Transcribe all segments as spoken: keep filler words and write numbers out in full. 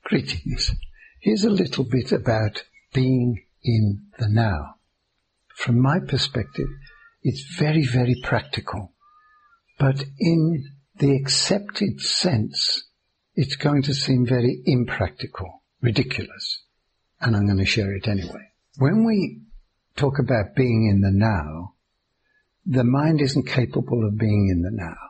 Greetings. Here's a little bit about being in the now. From my perspective, it's very, very practical. But in the accepted sense, it's going to seem very impractical, ridiculous. And I'm going to share it anyway. When we talk about being in the now, the mind isn't capable of being in the now.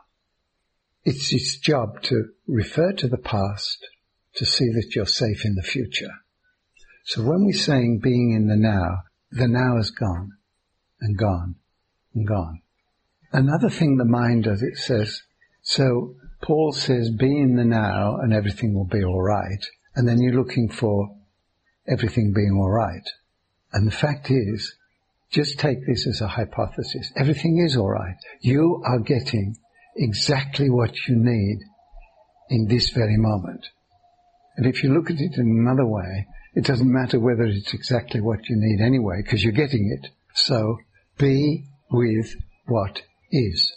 It's its job to refer to the past to see that you're safe in the future. So when we're saying being in the now, the now is gone and gone and gone. Another thing the mind does, it says, so Paul says be in the now and everything will be all right. And then you're looking for everything being all right. And the fact is, just take this as a hypothesis. Everything is all right. You are getting exactly what you need in this very moment. And if you look at it in another way, it doesn't matter whether it's exactly what you need anyway, because you're getting it. So be with what is.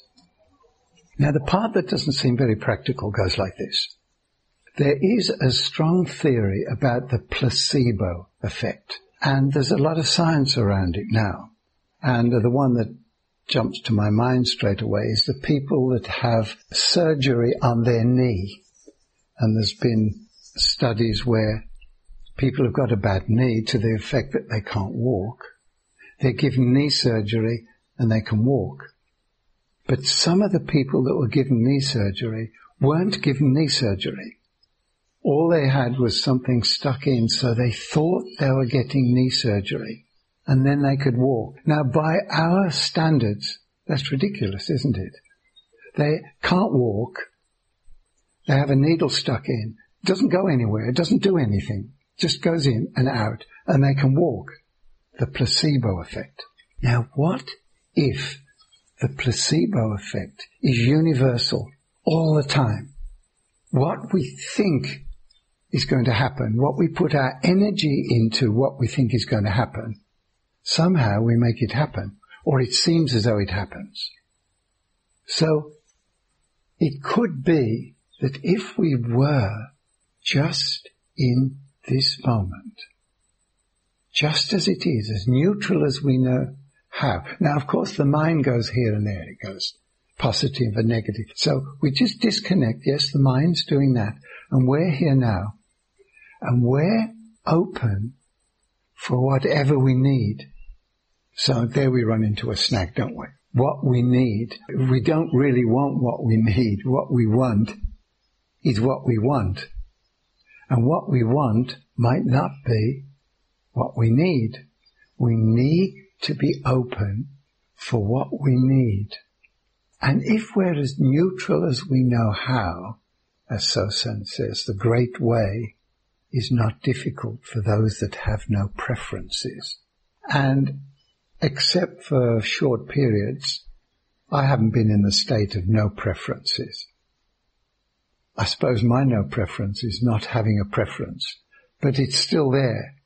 Now the part that doesn't seem very practical goes like this. There is a strong theory about the placebo effect. And there's a lot of science around it now. And the one that jumps to my mind straight away is the people that have surgery on their knee. And there's been studies where people have got a bad knee to the effect that they can't walk. They're given knee surgery and they can walk. But some of the people that were given knee surgery weren't given knee surgery. All they had was something stuck in, so they thought they were getting knee surgery, and then they could walk. Now, by our standards, that's ridiculous, isn't it? They can't walk. They have a needle stuck in. It doesn't go anywhere. It doesn't do anything. It just goes in and out, and they can walk. The placebo effect. Now, what if the placebo effect is universal all the time? What we think is going to happen, what we put our energy into, what we think is going to happen, somehow we make it happen, or it seems as though it happens. So it could be that if we were just in this moment, just as it is, as neutral as we know how. Now, of course, the mind goes here and there. It goes positive and negative. So we just disconnect. Yes, the mind's doing that. And we're here now. And we're open for whatever we need. So there we run into a snag, don't we? What we need. We don't really want what we need. What we want is what we want. And what we want might not be what we need. We need to be open for what we need. And if we're as neutral as we know how, as Sosan says, the great way is not difficult for those that have no preferences. And except for short periods, I haven't been in the state of no preferences. I suppose my no preference is not having a preference, but it's still there.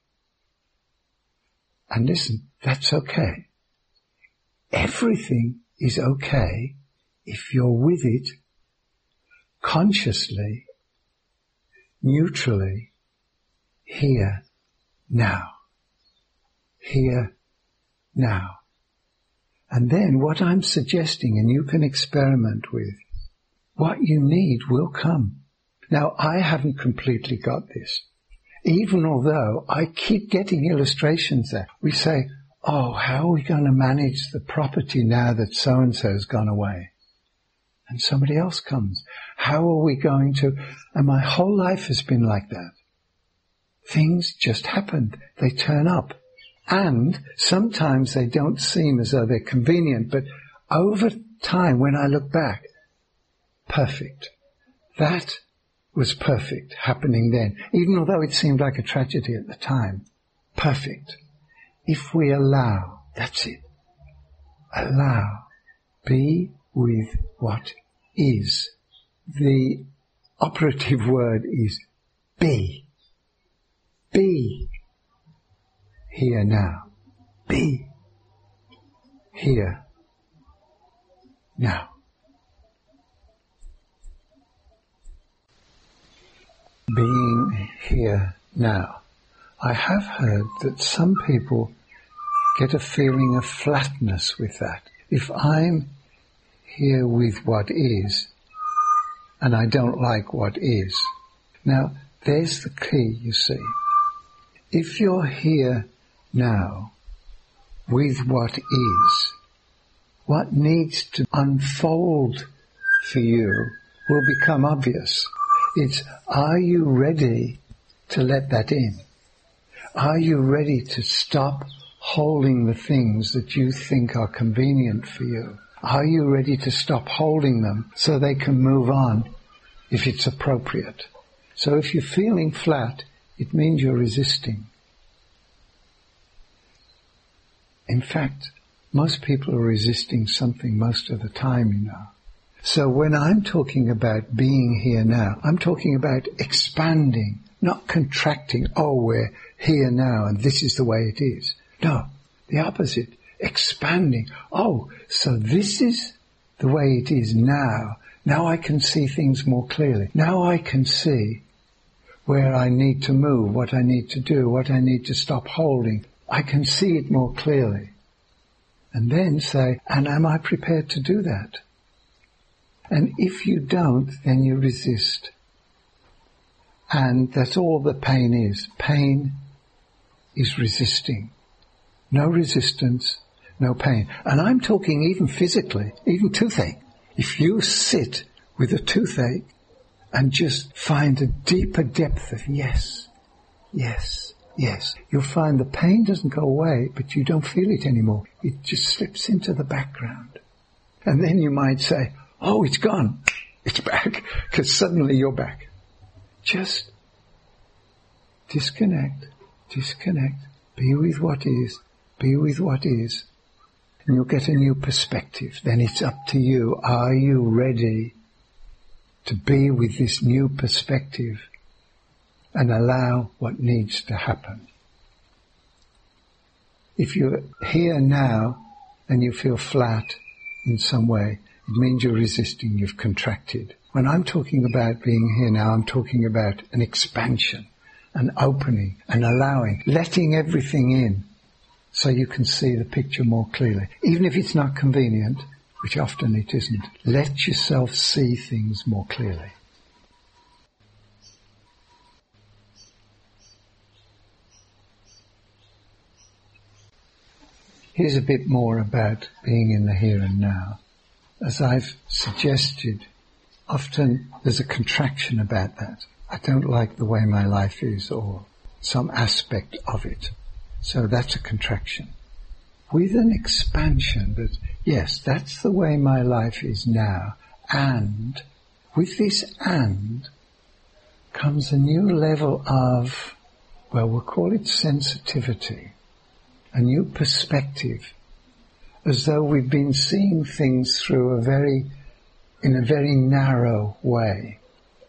And listen, that's okay. Everything is okay if you're with it consciously, neutrally, here, now. Here, now. And then what I'm suggesting, and you can experiment with, what you need will come. Now, I haven't completely got this. Even although I keep getting illustrations there. We say, oh, how are we going to manage the property now that so-and-so's gone away? And somebody else comes. How are we going to... And my whole life has been like that. Things just happened. They turn up. And sometimes they don't seem as though they're convenient, but over time, when I look back, perfect. That was perfect happening then. Even although it seemed like a tragedy at the time, perfect. If we allow, that's it. Allow. Be with what is. The operative word is be. Be here now. Be here now. Being here now. I have heard that some people get a feeling of flatness with that. If I'm here with what is, and I don't like what is. Now, there's the key, you see. If you're here now with what is, what needs to unfold for you will become obvious. It's, are you ready to let that in? Are you ready to stop holding the things that you think are convenient for you? Are you ready to stop holding them so they can move on if it's appropriate? So if you're feeling flat, it means you're resisting. In fact, most people are resisting something most of the time, you know. So when I'm talking about being here now, I'm talking about expanding, not contracting. Oh, we're here now and this is the way it is. No, the opposite. Expanding. Oh, so this is the way it is now. Now I can see things more clearly. Now I can see where I need to move, what I need to do, what I need to stop holding. I can see it more clearly. And then say, and am I prepared to do that? And if you don't, then you resist. And that's all that pain is. Pain is resisting. No resistance, no pain. And I'm talking even physically, even toothache. If you sit with a toothache and just find a deeper depth of yes, yes, yes, you'll find the pain doesn't go away, but you don't feel it anymore. It just slips into the background. And then you might say, oh, it's gone. It's back. Because suddenly you're back. Just disconnect, disconnect, be with what is, be with what is. And you'll get a new perspective. Then it's up to you. Are you ready to be with this new perspective and allow what needs to happen? If you're here now and you feel flat in some way, it means you're resisting, you've contracted. When I'm talking about being here now, I'm talking about an expansion, an opening, an allowing, letting everything in so you can see the picture more clearly. Even if it's not convenient, which often it isn't, let yourself see things more clearly. Here's a bit more about being in the here and now. As I've suggested, often there's a contraction about that. I don't like the way my life is, or some aspect of it. So that's a contraction. With an expansion that, yes, that's the way my life is now, and with this and comes a new level of, well, we'll call it sensitivity, a new perspective, as though we've been seeing things through a very, in a very narrow way.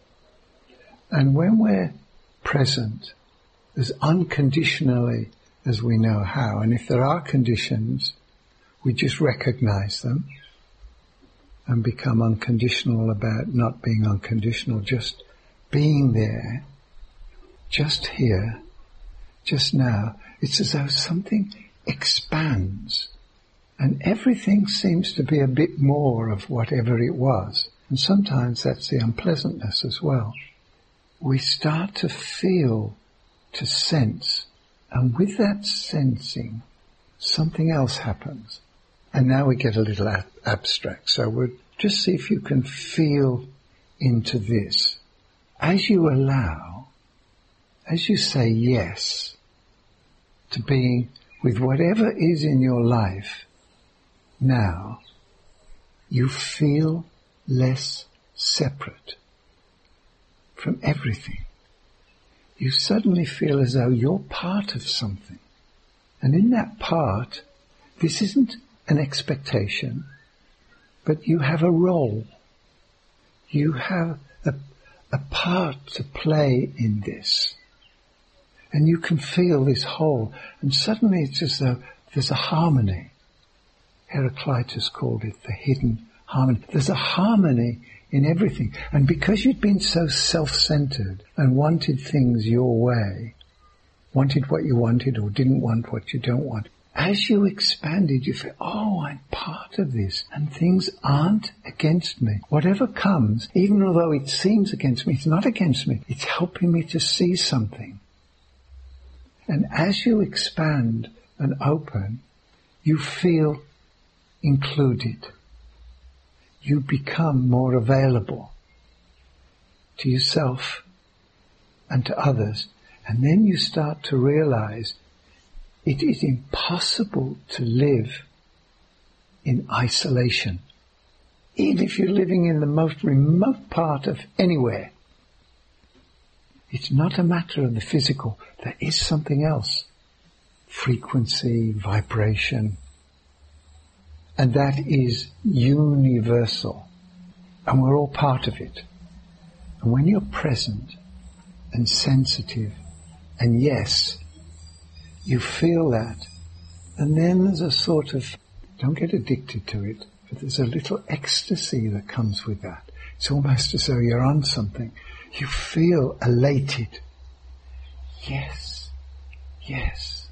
And when we're present as unconditionally as we know how, and if there are conditions, we just recognize them and become unconditional about not being unconditional, just being there, just here, just now. It's as though something expands and everything seems to be a bit more of whatever it was. And sometimes that's the unpleasantness as well. We start to feel, to sense, and with that sensing, something else happens. And now we get a little ab- abstract. So we'll just see if you can feel into this. As you allow, as you say yes to being with whatever is in your life now, you feel less separate from everything. You suddenly feel as though you're part of something. And in that part, this isn't an expectation, but you have a role. You have a, a part to play in this. And you can feel this whole. And suddenly it's as though there's a harmony. Heraclitus called it the hidden harmony. There's a harmony in everything. And because you'd been so self-centered and wanted things your way, wanted what you wanted or didn't want what you don't want, as you expanded, you feel, oh, I'm part of this, and things aren't against me. Whatever comes, even although it seems against me, it's not against me. It's helping me to see something. And as you expand and open, you feel included. You become more available to yourself and to others. And then you start to realize it is impossible to live in isolation. Even if you're living in the most remote part of anywhere, it's not a matter of the physical. There is something else. Frequency, vibration. And that is universal. And we're all part of it. And when you're present and sensitive, and yes, you feel that, and then there's a sort of, don't get addicted to it, but there's a little ecstasy that comes with that. It's almost as though you're on something. You feel elated. Yes, yes.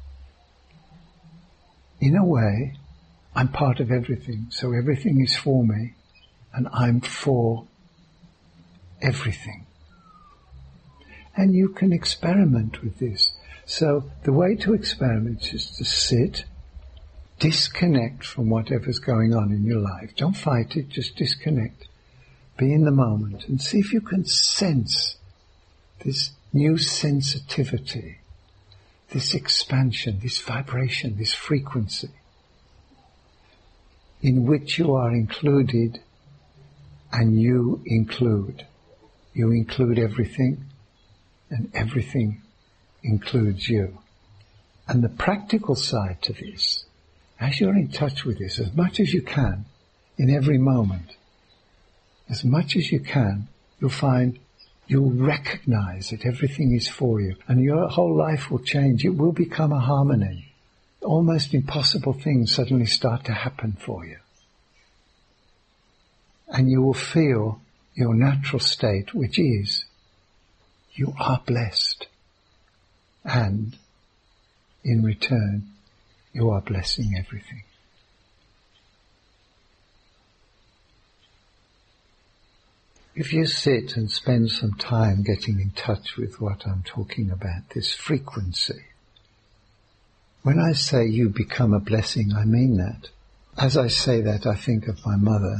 In a way, I'm part of everything, so everything is for me, and I'm for everything. And you can experiment with this. So the way to experiment is to sit, disconnect from whatever's going on in your life. Don't fight it, just disconnect. Be in the moment and see if you can sense this new sensitivity, this expansion, this vibration, this frequency in which you are included and you include. You include everything and everything includes you. And the practical side to this, as you're in touch with this as much as you can, in every moment, as much as you can, you'll find you'll recognize that everything is for you, and your whole life will change. It will become a harmony. Almost impossible things suddenly start to happen for you. And you will feel your natural state, which is, you are blessed. And in return, you are blessing everything. If you sit and spend some time getting in touch with what I'm talking about, this frequency, when I say you become a blessing, I mean that. As I say that, I think of my mother.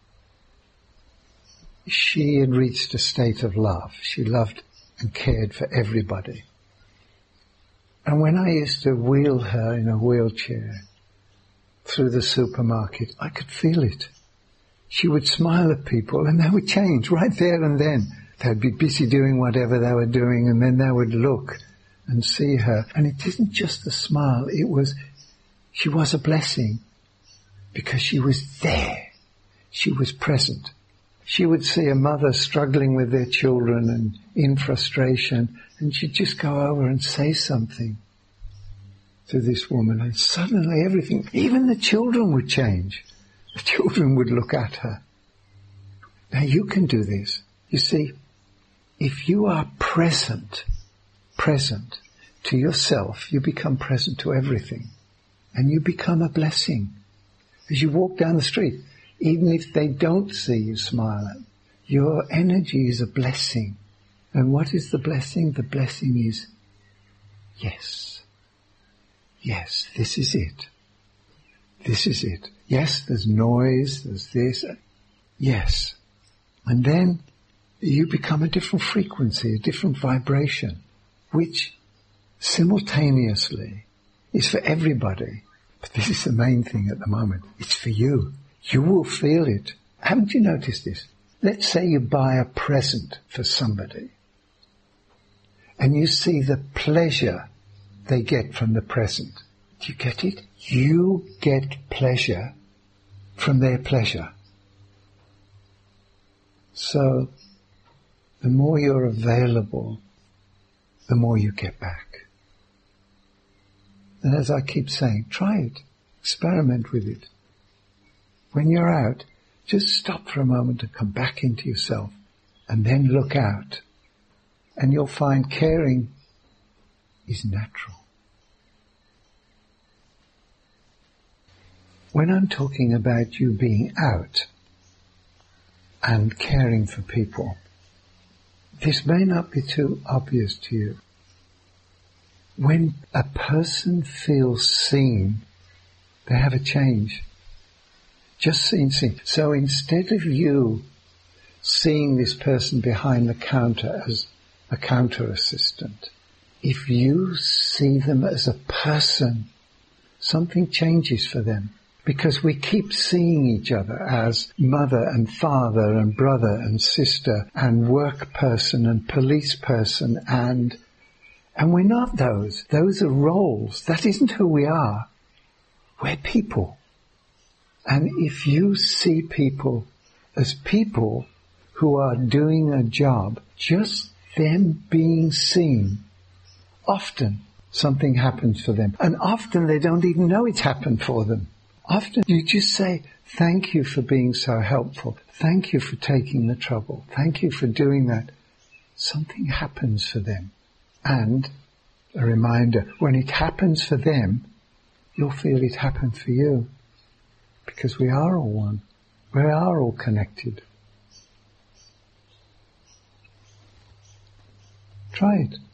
She had reached a state of love. She loved and cared for everybody. And when I used to wheel her in a wheelchair through the supermarket, I could feel it. She would smile at people and they would change right there and then. They'd be busy doing whatever they were doing, and then they would look and see her. And it isn't just the smile, it was, she was a blessing because she was there. She was present. She would see a mother struggling with their children and in frustration, and she'd just go over and say something to this woman, and suddenly everything, even the children would change. The children would look at her. Now you can do this. You see, if you are present, present to yourself, you become present to everything, and you become a blessing. As you walk down the street, even if they don't see you smile at them, your energy is a blessing. And what is the blessing? The blessing is, yes, yes, this is it. This is it. Yes, there's noise, there's this. Yes. And then you become a different frequency, a different vibration, which simultaneously is for everybody. But this is the main thing at the moment. It's for you. You will feel it. Haven't you noticed this? Let's say you buy a present for somebody and you see the pleasure they get from the present. Do you get it? You get pleasure from their pleasure. So the more you're available, the more you get back. And as I keep saying, try it. Experiment with it. When you're out, Just stop for a moment and come back into yourself and then look out. And you'll find caring is natural. When I'm talking about you being out and caring for people, this may not be too obvious to you. When a person feels seen, they have a change. Just seen, seen. So instead of you seeing this person behind the counter as a counter assistant, if you see them as a person, something changes for them. Because we keep seeing each other as mother and father and brother and sister and work person and police person and and we're not those. Those are roles. That isn't who we are. We're people. And if you see people as people who are doing a job, just them being seen, often something happens for them. And often they don't even know it's happened for them. Often you just say, thank you for being so helpful. Thank you for taking the trouble. Thank you for doing that. Something happens for them. And a reminder, when it happens for them, you'll feel it happened for you. Because we are all one. We are all connected. Try it.